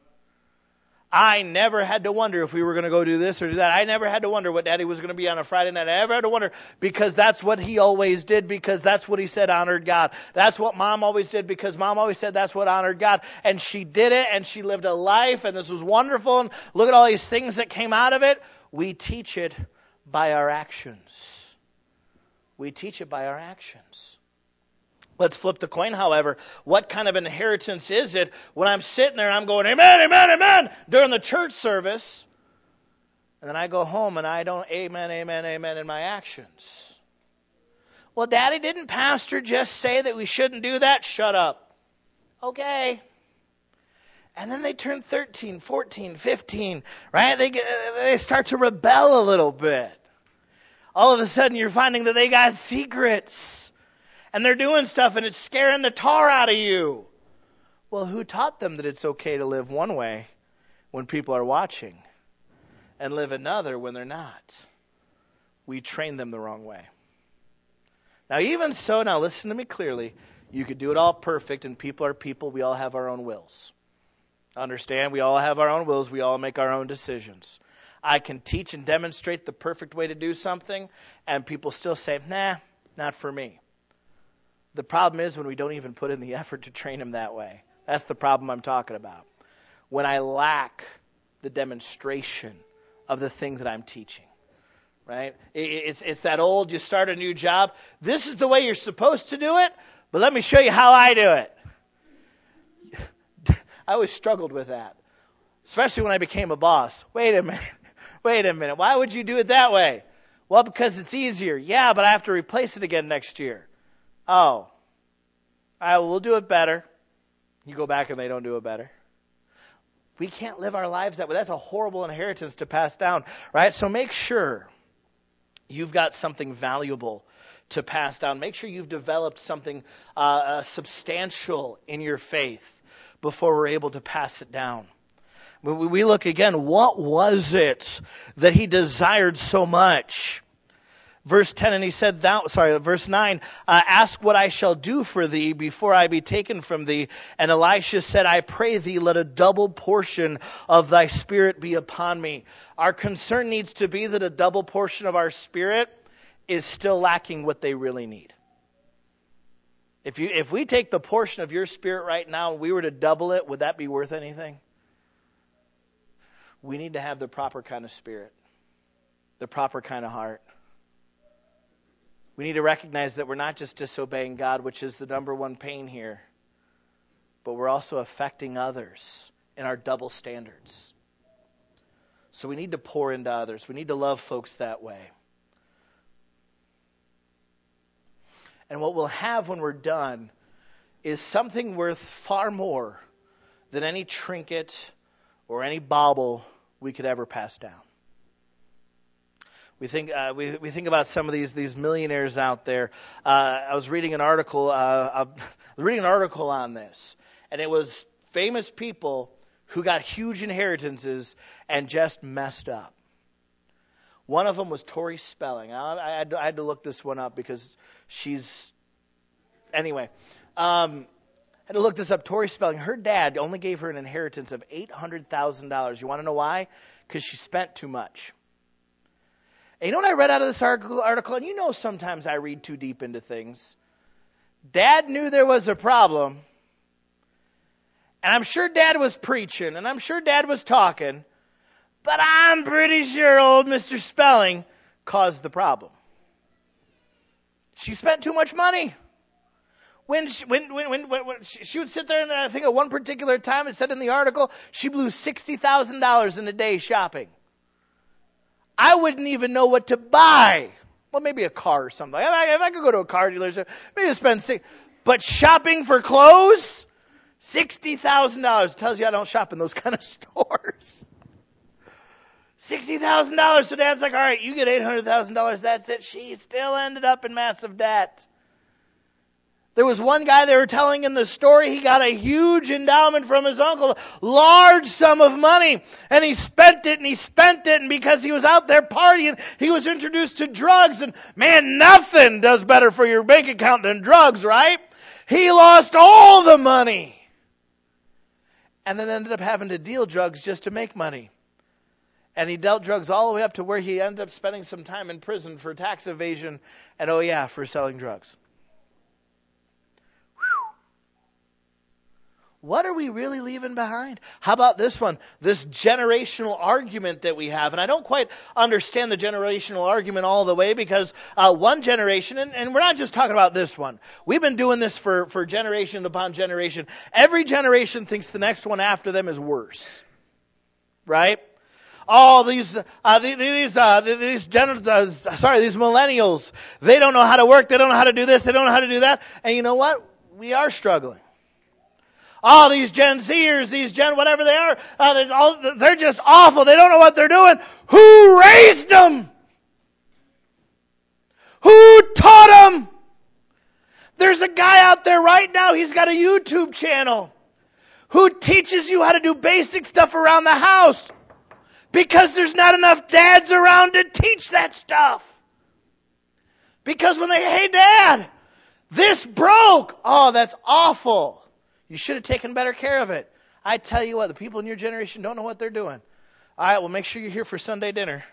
I never had to wonder if we were going to go do this or do that. I never had to wonder what Daddy was going to be on a Friday night. I never had to wonder because that's what he always did, because that's what he said honored God. That's what Mom always did because Mom always said that's what honored God. And she did it, and she lived a life, and this was wonderful. And look at all these things that came out of it. We teach it by our actions. We teach it by our actions. Let's flip the coin, however. What kind of inheritance is it when I'm sitting there and I'm going, amen, amen, amen, during the church service, and then I go home and I don't amen, amen, amen in my actions? Well, Daddy, didn't Pastor just say that we shouldn't do that? Shut up. Okay. And then they turn 13, 14, 15, right? They start to rebel a little bit. All of a sudden you're finding that they got secrets. And they're doing stuff and it's scaring the tar out of you. Well, who taught them that it's okay to live one way when people are watching and live another when they're not? We trained them the wrong way. Now, even so, now listen to me clearly. You could do it all perfect, and people are people. We all have our own wills. Understand? We all have our own wills. We all make our own decisions. I can teach and demonstrate the perfect way to do something, and people still say, nah, not for me. The problem is when we don't even put in the effort to train them that way. That's the problem I'm talking about. When I lack the demonstration of the thing that I'm teaching. Right? It's that old, you start a new job. This is the way you're supposed to do it, but let me show you how I do it. I always struggled with that, especially when I became a boss. Wait a minute. Why would you do it that way? Well, because it's easier. Yeah, but I have to replace it again next year. Oh, all right, well, we'll do it better. You go back and they don't do it better. We can't live our lives that way. That's a horrible inheritance to pass down, right? So make sure you've got something valuable to pass down. Make sure you've developed something substantial in your faith before we're able to pass it down. When we look again, what was it that he desired so much? Verse 10, and he said, verse 9, ask what I shall do for thee before I be taken from thee. And Elisha said, I pray thee, let a double portion of thy spirit be upon me. Our concern needs to be that a double portion of our spirit is still lacking what they really need. If we take the portion of your spirit right now and we were to double it, would that be worth anything? We need to have the proper kind of spirit, the proper kind of heart. We need to recognize that we're not just disobeying God, which is the number one pain here, but we're also affecting others in our double standards. So we need to pour into others. We need to love folks that way. And what we'll have when we're done is something worth far more than any trinket or any bauble we could ever pass down. We think about some of these millionaires out there. I was reading an article. On this, and it was famous people who got huge inheritances and just messed up. One of them was Tori Spelling. I had to look this one up because she's... Anyway, I had to look this up. Tori Spelling, her dad only gave her an inheritance of $800,000. You want to know why? Because she spent too much. And you know what I read out of this article? And you know sometimes I read too deep into things. Dad knew there was a problem. And I'm sure Dad was preaching. And I'm sure Dad was talking. But I'm pretty sure old Mr. Spelling caused the problem. She spent too much money. When she would sit there, and I think at one particular time, it said in the article, she blew $60,000 in a day shopping. I wouldn't even know what to buy. Well, maybe a car or something. If I could go to a car dealership, maybe spend but shopping for clothes, $60,000. Tells you I don't shop in those kind of stores. $60,000. So Dad's like, all right, you get $800,000. That's it. She still ended up in massive debt. There was one guy they were telling in the story, he got a huge endowment from his uncle, large sum of money, and he spent it, and because he was out there partying, he was introduced to drugs, and man, nothing does better for your bank account than drugs, right? He lost all the money, and then ended up having to deal drugs just to make money. And he dealt drugs all the way up to where he ended up spending some time in prison for tax evasion, and for selling drugs. What are we really leaving behind? How about this one? This generational argument that we have. And I don't quite understand the generational argument all the way because one generation, and we're not just talking about this one. We've been doing this for generation upon generation. Every generation thinks the next one after them is worse. Right? All these millennials, they don't know how to work. They don't know how to do this. They don't know how to do that. And you know what? We are struggling. All these Gen Zers, these Gen whatever they are, they're just awful. They don't know what they're doing. Who raised them? Who taught them? There's a guy out there right now, he's got a YouTube channel who teaches you how to do basic stuff around the house because there's not enough dads around to teach that stuff. Because when hey Dad, this broke. Oh, that's awful. You should have taken better care of it. I tell you what, the people in your generation don't know what they're doing. All right, well, make sure you're here for Sunday dinner.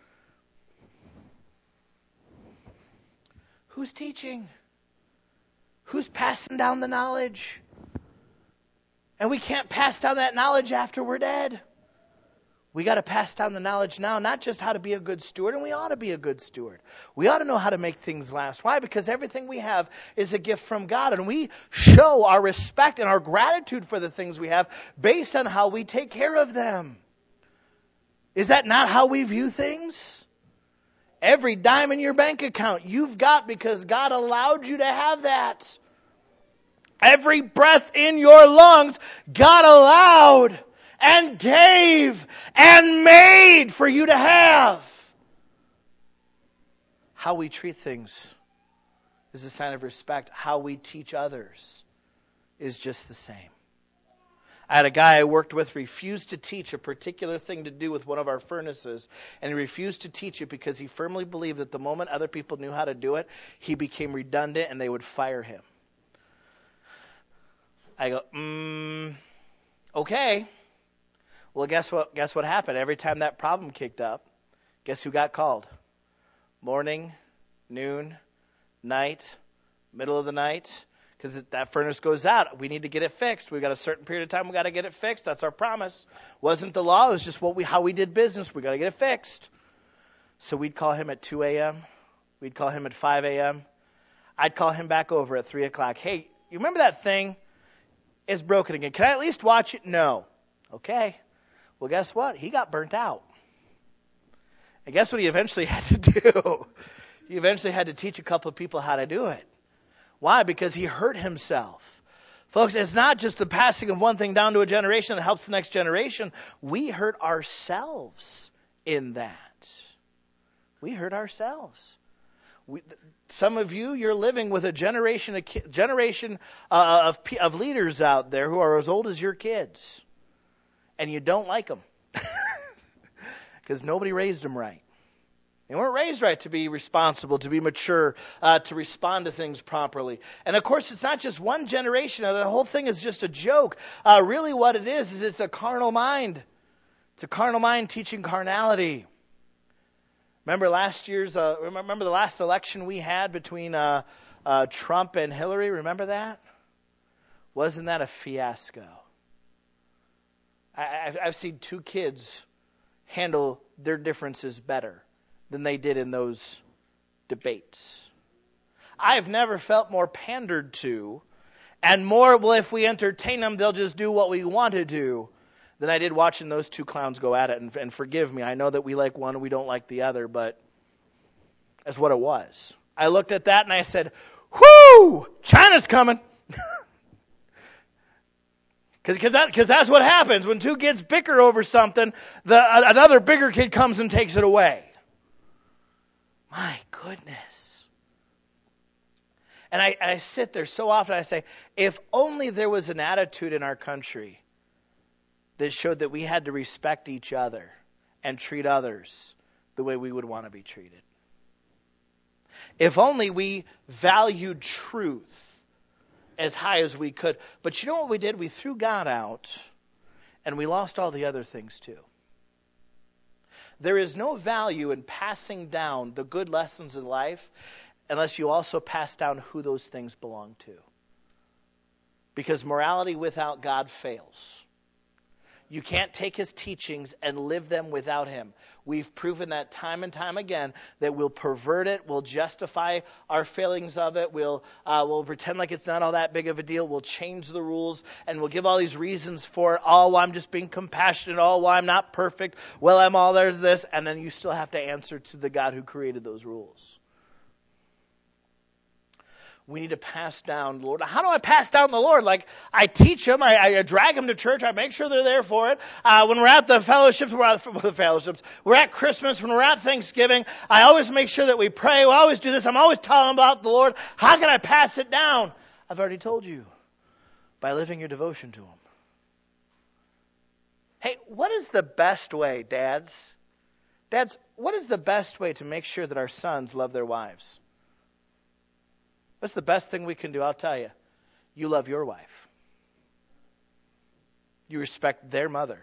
Who's teaching? Who's passing down the knowledge? And we can't pass down that knowledge after we're dead. We got to pass down the knowledge now, not just how to be a good steward, and we ought to be a good steward. We ought to know how to make things last. Why? Because everything we have is a gift from God, and we show our respect and our gratitude for the things we have based on how we take care of them. Is that not how we view things? Every dime in your bank account you've got because God allowed you to have that. Every breath in your lungs, God allowed and gave and made for you to have. How we treat things is a sign of respect. How we teach others is just the same. I had a guy I worked with refused to teach a particular thing to do with one of our furnaces, and he refused to teach it because he firmly believed that the moment other people knew how to do it, he became redundant and they would fire him. I go, okay. Well, guess what happened? Every time that problem kicked up, guess who got called? Morning, noon, night, middle of the night. Because that furnace goes out. We need to get it fixed. We've got a certain period of time. We've got to get it fixed. That's our promise. Wasn't the law. It was just how we did business. We've got to get it fixed. So we'd call him at 2 a.m. We'd call him at 5 a.m. I'd call him back over at 3 o'clock. Hey, you remember that thing? It's broken again. Can I at least watch it? No. Okay. Well, guess what? He got burnt out. And guess what he eventually had to do? He eventually had to teach a couple of people how to do it. Why? Because he hurt himself. Folks, it's not just the passing of one thing down to a generation that helps the next generation. We hurt ourselves in that. We hurt ourselves. Some of you, you're living with a generation of leaders out there who are as old as your kids. And you don't like them. Because nobody raised them right. They weren't raised right to be responsible, to be mature, to respond to things properly. And of course, it's not just one generation. The whole thing is just a joke. Really what it is it's a carnal mind. It's a carnal mind teaching carnality. Remember remember the last election we had between Trump and Hillary? Remember that? Wasn't that a fiasco? I've seen two kids handle their differences better than they did in those debates. I've never felt more pandered to and more, well, if we entertain them, they'll just do what we want to do, than I did watching those two clowns go at it. And forgive me, I know that we like one and we don't like the other, but that's what it was. I looked at that and I said, whoo, China's coming. Because that's what happens. When two kids bicker over something, another bigger kid comes and takes it away. My goodness. And I sit there so often, I say, if only there was an attitude in our country that showed that we had to respect each other and treat others the way we would want to be treated. If only we valued truth as high as we could. But you know what we did? We threw God out, and we lost all the other things too. There is no value in passing down the good lessons in life unless you also pass down who those things belong to. Because morality without God fails. You can't take his teachings and live them without him. We've proven that time and time again, that we'll pervert it, we'll justify our failings of it, we'll pretend like it's not all that big of a deal, we'll change the rules, and we'll give all these reasons for it. Oh, well, I'm just being compassionate. Oh, well, I'm not perfect. Well, I'm all there's this. And then you still have to answer to the God who created those rules. We need to pass down the Lord. How do I pass down the Lord? Like, I teach them, I drag them to church, I make sure they're there for it. When we're at the fellowships, we're at Christmas, when we're at Thanksgiving, I always make sure that we pray. We always do this. I'm always telling them about the Lord. How can I pass it down? I've already told you. By living your devotion to him. Hey, what is the best way, dads? Dads, what is the best way to make sure that our sons love their wives? What's the best thing we can do? I'll tell you. You love your wife. You respect their mother.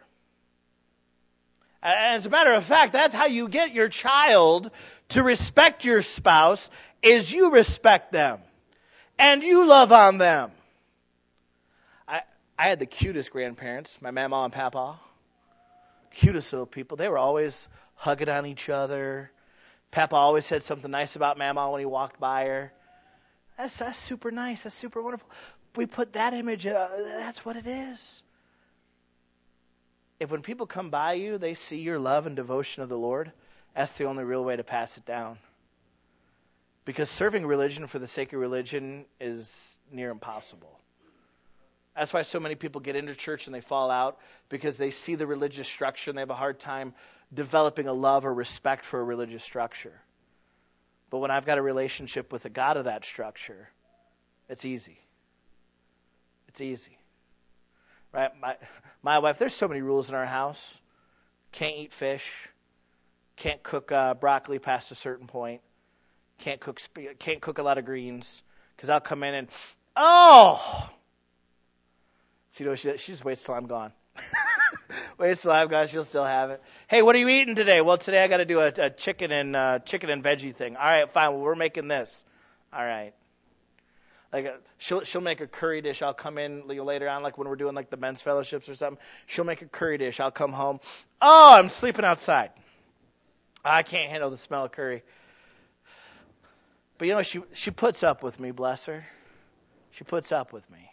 And as a matter of fact, that's how you get your child to respect your spouse, is you respect them. And you love on them. I had the cutest grandparents, my mama and papa. Cutest little people. They were always hugging on each other. Papa always said something nice about mama when he walked by her. That's super nice. That's super wonderful. We put that image, that's what it is. If when people come by you, they see your love and devotion of the Lord, that's the only real way to pass it down. Because serving religion for the sake of religion is near impossible. That's why so many people get into church and they fall out, because they see the religious structure and they have a hard time developing a love or respect for a religious structure. But when I've got a relationship with the God of that structure, it's easy. It's easy. Right? My wife, there's so many rules in our house. Can't eat fish. Can't cook broccoli past a certain point. Can't cook a lot of greens. Because I'll come in and, oh! So, you know, she just waits till I'm gone. Waits till I'm gone, she'll still have it. Hey, what are you eating today? Well, today I got to do a chicken and veggie thing. All right, fine. Well, we're making this. All right. Like she'll make a curry dish. I'll come in later on, like when we're doing like the men's fellowships or something. She'll make a curry dish. I'll come home. Oh, I'm sleeping outside. I can't handle the smell of curry. But you know, she puts up with me, bless her. She puts up with me.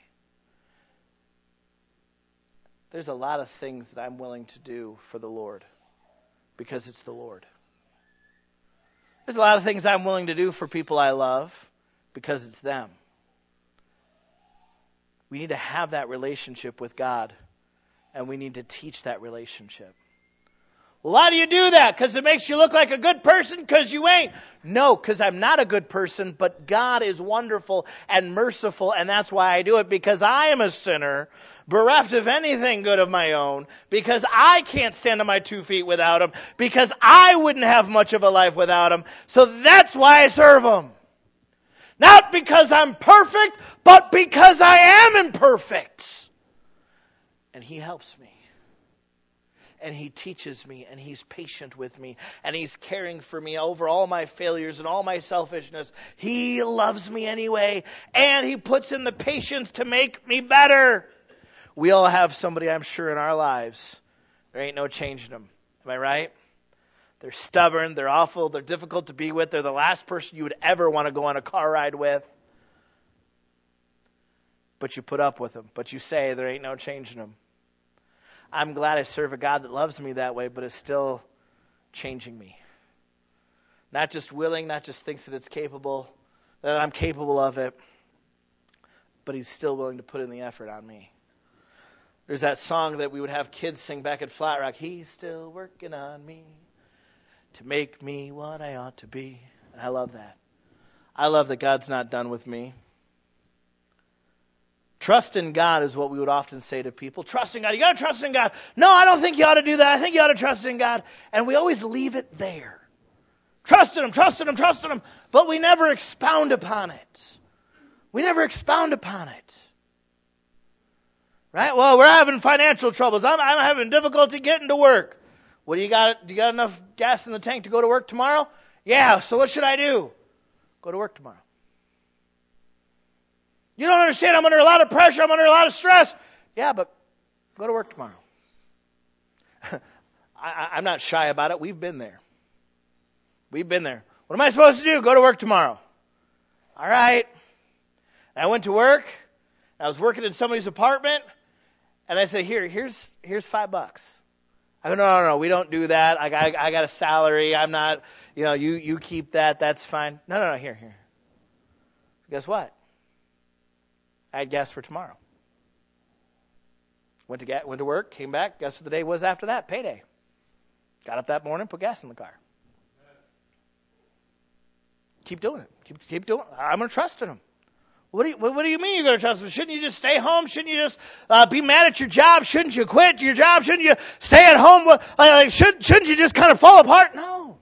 There's a lot of things that I'm willing to do for the Lord because it's the Lord. There's a lot of things I'm willing to do for people I love because it's them. We need to have that relationship with God, and we need to teach that relationship. Well, why do you do that? Because it makes you look like a good person? Because you ain't. No, because I'm not a good person, but God is wonderful and merciful, and that's why I do it, because I am a sinner, bereft of anything good of my own, because I can't stand on my 2 feet without Him, because I wouldn't have much of a life without Him. So that's why I serve Him. Not because I'm perfect, but because I am imperfect. And He helps me. And He teaches me, and He's patient with me, and He's caring for me over all my failures and all my selfishness. He loves me anyway, and He puts in the patience to make me better. We all have somebody, I'm sure, in our lives. There ain't no changing them. Am I right? They're stubborn, they're awful, they're difficult to be with, they're the last person you would ever want to go on a car ride with. But you put up with them, but you say there ain't no changing them. I'm glad I serve a God that loves me that way, but is still changing me. Not just willing, not just thinks that it's capable, that I'm capable of it, but He's still willing to put in the effort on me. There's that song that we would have kids sing back at Flat Rock. He's still working on me to make me what I ought to be. And I love that. I love that God's not done with me. Trust in God is what we would often say to people. Trust in God. You got to trust in God. No, I don't think you ought to do that. I think you ought to trust in God. And we always leave it there. Trust in Him, trust in Him, trust in Him. But we never expound upon it. We never expound upon it. Right? Well, we're having financial troubles. I'm having difficulty getting to work. What do you got? Do you got enough gas in the tank to go to work tomorrow? Yeah, so what should I do? Go to work tomorrow. You don't understand. I'm under a lot of pressure. I'm under a lot of stress. Yeah, but go to work tomorrow. I'm not shy about it. We've been there. We've been there. What am I supposed to do? Go to work tomorrow. All right. And I went to work. I was working in somebody's apartment. And I said, here's $5. I go, no, we don't do that. I got a salary. I'm not, you keep that. That's fine. No, here. Guess what? I had gas for tomorrow. Went to work, came back. Guess what the day was after that? Payday. Got up that morning, put gas in the car. Keep doing it. Keep doing it. I'm going to trust in Him. What do you mean you're going to trust Him? Shouldn't you just stay home? Shouldn't you just be mad at your job? Shouldn't you quit your job? Shouldn't you stay at home? Shouldn't you just kind of fall apart? No.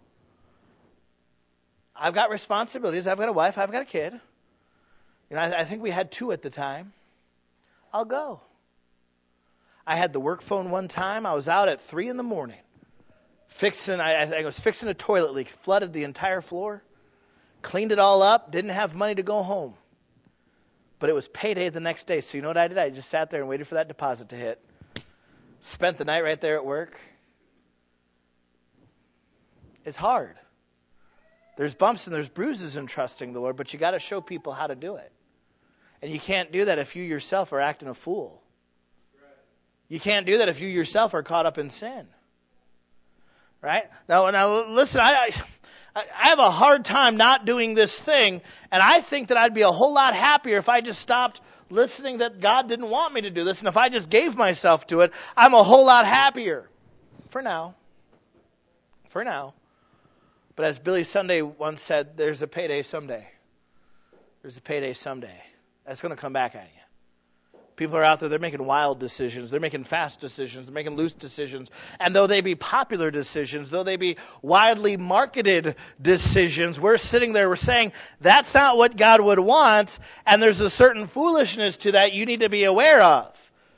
I've got responsibilities. I've got a wife. I've got a kid. I think we had 2 at the time. I'll go. I had the work phone one time. I was out at 3 a.m. I was fixing a toilet leak, flooded the entire floor, cleaned it all up, didn't have money to go home. But it was payday the next day. So you know what I did? I just sat there and waited for that deposit to hit. Spent the night right there at work. It's hard. There's bumps and there's bruises in trusting the Lord, but you got to show people how to do it. And you can't do that if you yourself are acting a fool. You can't do that if you yourself are caught up in sin. Right? Now listen, I have a hard time not doing this thing, and I think that I'd be a whole lot happier if I just stopped listening that God didn't want me to do this, and if I just gave myself to it, I'm a whole lot happier. For now. But as Billy Sunday once said, there's a payday someday. There's a payday someday. That's going to come back at you. People are out there, they're making wild decisions. They're making fast decisions. They're making loose decisions. And though they be popular decisions, though they be widely marketed decisions, we're sitting there, we're saying, that's not what God would want. And there's a certain foolishness to that you need to be aware of.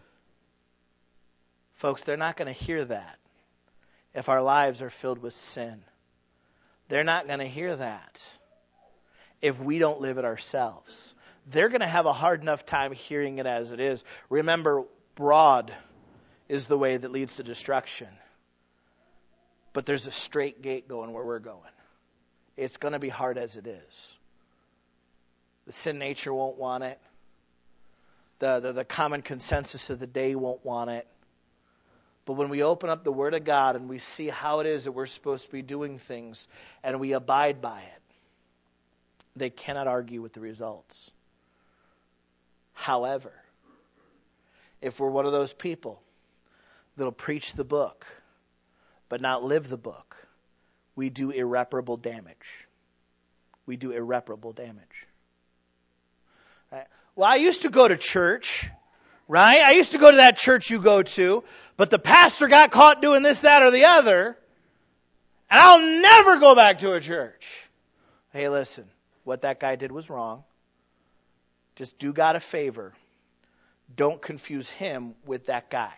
Folks, they're not going to hear that if our lives are filled with sin. They're not going to hear that if we don't live it ourselves. They're going to have a hard enough time hearing it as it is. Remember, broad is the way that leads to destruction. But there's a straight gate going where we're going. It's going to be hard as it is. The sin nature won't want it. The common consensus of the day won't want it. But when we open up the Word of God and we see how it is that we're supposed to be doing things and we abide by it, they cannot argue with the results. However, if we're one of those people that'll preach the book but not live the book, we do irreparable damage. We do irreparable damage. Right? Well, I used to go to church, right? I used to go to that church you go to, but the pastor got caught doing this, that, or the other, and I'll never go back to a church. Hey, listen, what that guy did was wrong. Just do God a favor. Don't confuse him with that guy.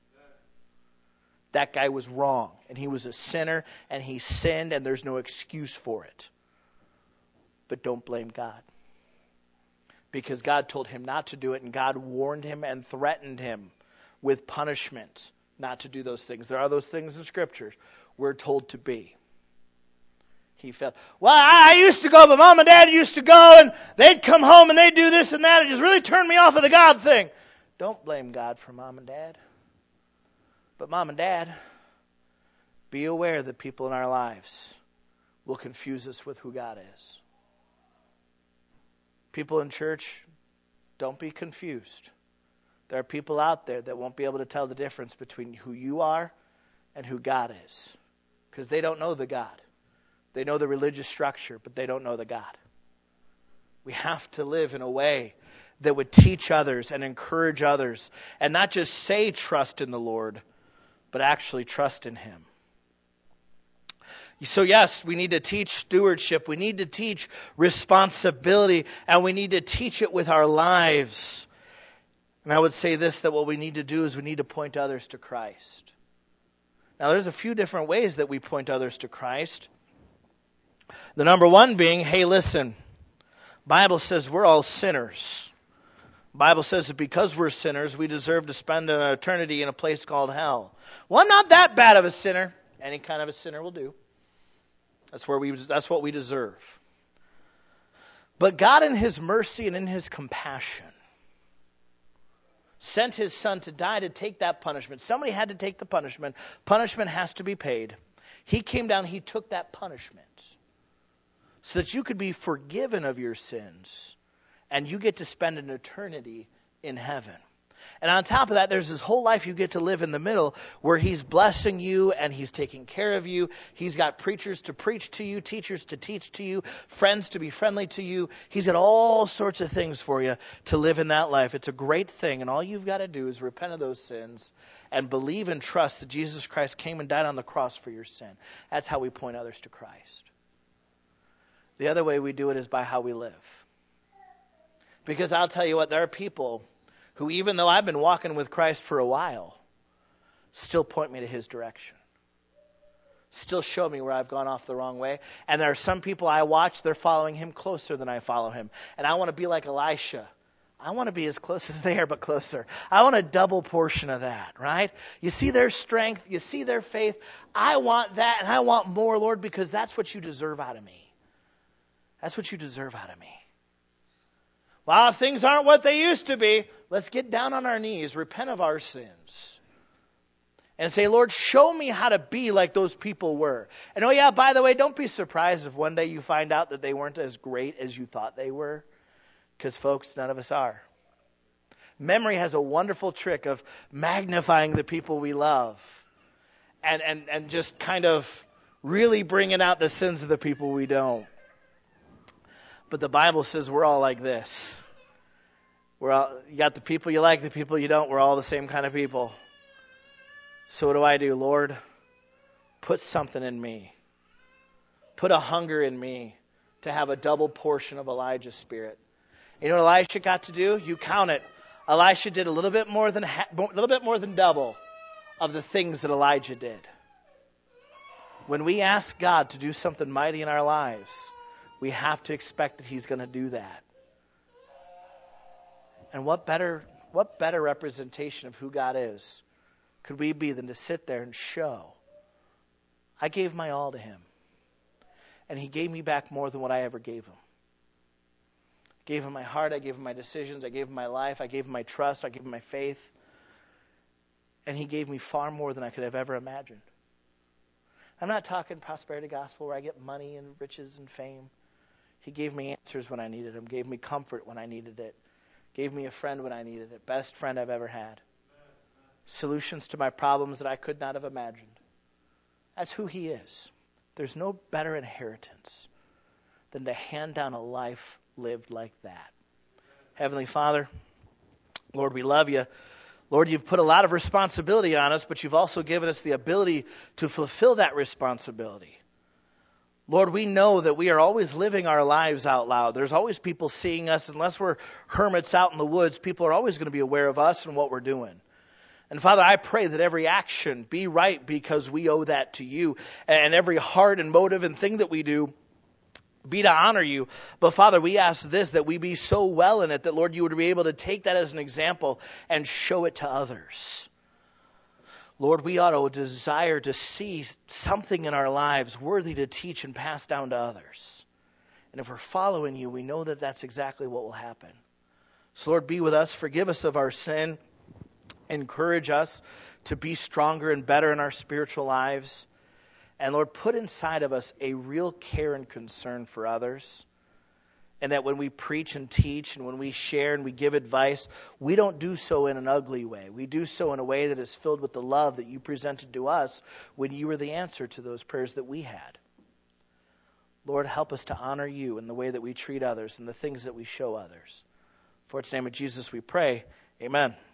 That guy was wrong, and he was a sinner, and he sinned, and there's no excuse for it. But don't blame God. Because God told him not to do it, and God warned him and threatened him with punishment not to do those things. There are those things in Scriptures we're told to be. He felt, well, I used to go, but Mom and Dad used to go, and they'd come home and they'd do this and that. It just really turned me off of the God thing. Don't blame God for Mom and Dad. But Mom and Dad, be aware that people in our lives will confuse us with who God is. People in church, don't be confused. There are people out there that won't be able to tell the difference between who you are and who God is. Because they don't know the God. They know the religious structure, but they don't know the God. We have to live in a way that would teach others and encourage others, and not just say trust in the Lord, but actually trust in Him. So yes, we need to teach stewardship. We need to teach responsibility, and we need to teach it with our lives. And I would say this, that what we need to do is we need to point others to Christ. Now there's a few different ways that we point others to Christ. The number one being, hey, listen, Bible says we're all sinners. Bible says that because we're sinners, we deserve to spend an eternity in a place called hell. Well, I'm not that bad of a sinner. Any kind of a sinner will do. That's what we deserve. But God in His mercy and in His compassion sent His Son to die to take that punishment. Somebody had to take the punishment. Punishment has to be paid. He came down, He took that punishment so that you could be forgiven of your sins and you get to spend an eternity in heaven. And on top of that, there's this whole life you get to live in the middle where He's blessing you and He's taking care of you. He's got preachers to preach to you, teachers to teach to you, friends to be friendly to you. He's got all sorts of things for you to live in that life. It's a great thing, and all you've got to do is repent of those sins and believe and trust that Jesus Christ came and died on the cross for your sin. That's how we point others to Christ. The other way we do it is by how we live. Because I'll tell you what, there are people who, even though I've been walking with Christ for a while, still point me to His direction. Still show me where I've gone off the wrong way. And there are some people I watch, they're following Him closer than I follow Him. And I want to be like Elisha. I want to be as close as they are, but closer. I want a double portion of that, right? You see their strength, you see their faith. I want that, and I want more, Lord, because that's what you deserve out of me. That's what you deserve out of me. Well, things aren't what they used to be. Let's get down on our knees, repent of our sins, and say, Lord, show me how to be like those people were. And oh yeah, by the way, don't be surprised if one day you find out that they weren't as great as you thought they were. Because folks, none of us are. Memory has a wonderful trick of magnifying the people we love and just kind of really bringing out the sins of the people we don't. But the Bible says we're all like this. You got the people you like, the people you don't. We're all the same kind of people. So what do? Lord, put something in me. Put a hunger in me to have a double portion of Elijah's spirit. You know what Elisha got to do? You count it. Elisha did a little bit more than double of the things that Elijah did. When we ask God to do something mighty in our lives, we have to expect that He's going to do that. And what better representation of who God is could we be than to sit there and show, I gave my all to Him. And He gave me back more than what I ever gave Him. I gave Him my heart, I gave Him my decisions, I gave Him my life, I gave Him my trust, I gave Him my faith. And he gave me far more than I could have ever imagined. I'm not talking prosperity gospel where I get money and riches and fame. He gave me answers when I needed them, gave me comfort when I needed it, gave me a friend when I needed it, best friend I've ever had. Solutions to my problems that I could not have imagined. That's who he is. There's no better inheritance than to hand down a life lived like that. Heavenly Father, Lord, we love you. Lord, you've put a lot of responsibility on us, but you've also given us the ability to fulfill that responsibility. Lord, we know that we are always living our lives out loud. There's always people seeing us. Unless we're hermits out in the woods, people are always going to be aware of us and what we're doing. And Father, I pray that every action be right because we owe that to you. And every heart and motive and thing that we do be to honor you. But Father, we ask this, that we be so well in it that, Lord, you would be able to take that as an example and show it to others. Lord, we ought to desire to see something in our lives worthy to teach and pass down to others. And if we're following you, we know that that's exactly what will happen. So Lord, be with us. Forgive us of our sin. Encourage us to be stronger and better in our spiritual lives. And Lord, put inside of us a real care and concern for others. And that when we preach and teach and when we share and we give advice, we don't do so in an ugly way. We do so in a way that is filled with the love that you presented to us when you were the answer to those prayers that we had. Lord, help us to honor you in the way that we treat others and the things that we show others. For it's in the name of Jesus we pray. Amen.